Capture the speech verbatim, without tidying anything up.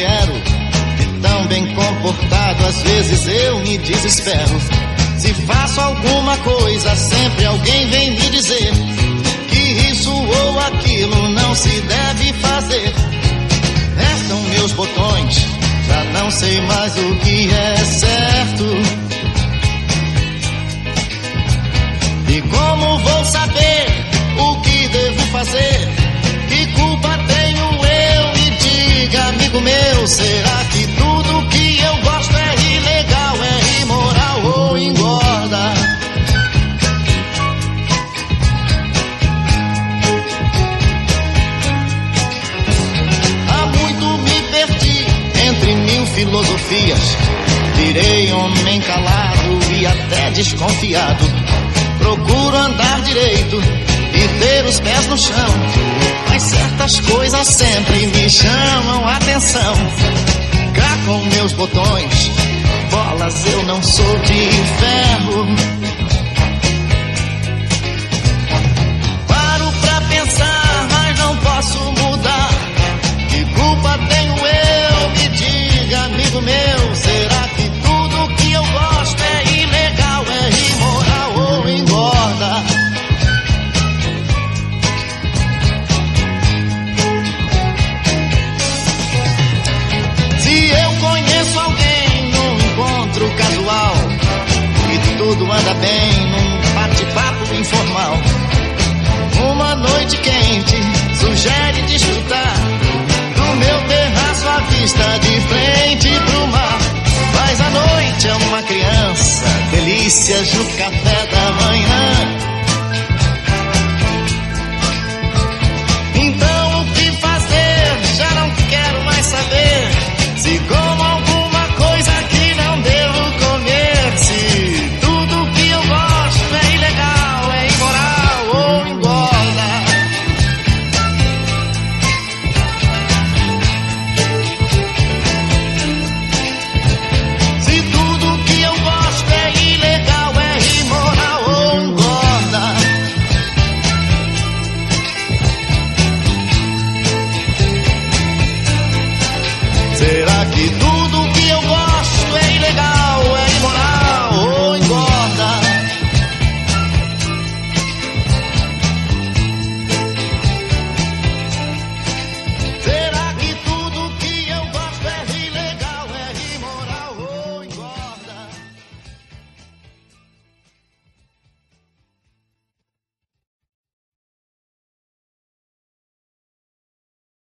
quero. E tão bem comportado, às vezes eu me desespero. Se faço alguma coisa, sempre alguém vem me dizer que isso ou aquilo não se deve fazer. Restam meus botões, já não sei mais o que é certo. E como vou saber o que devo fazer? Que culpa tenho eu? Me diga, amigo meu, será que tudo que eu gosto é ilegal, é imoral ou engorda? Há muito me perdi entre mil filosofias. Virei homem calado e até desconfiado. Procuro andar direito e ter os pés no chão, mas certas coisas sempre me chamam a atenção. Cá com meus botões, bolas, eu não sou de ferro. Paro pra pensar, mas não posso mudar. Que culpa tenho eu? Me diga, amigo meu, será que tudo que eu gosto é ilegal, é imoral ou engorda? Se eu conheço alguém num encontro casual e tudo anda bem num bate-papo informal, uma noite quente sugere desfrutar do meu terraço à vista de frente pro mar. Mas a noite é uma criança, delícias no café